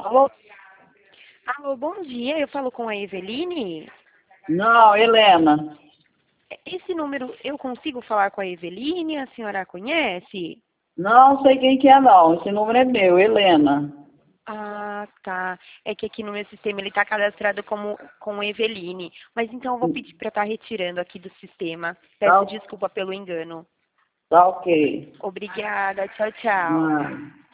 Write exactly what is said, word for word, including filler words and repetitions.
Alô? Alô, bom dia. Eu falo com a Eveline. Não, Helena. Esse número eu consigo falar com a Eveline? A senhora a conhece? Não sei quem que é, não. Esse número é meu, Helena. Ah, tá. É que aqui no meu sistema ele está cadastrado como com Eveline. Mas então eu vou pedir para estar retirando aqui do sistema. Tá, Peço desculpa pelo engano. tá ok. Obrigada. Tchau, tchau. Ah.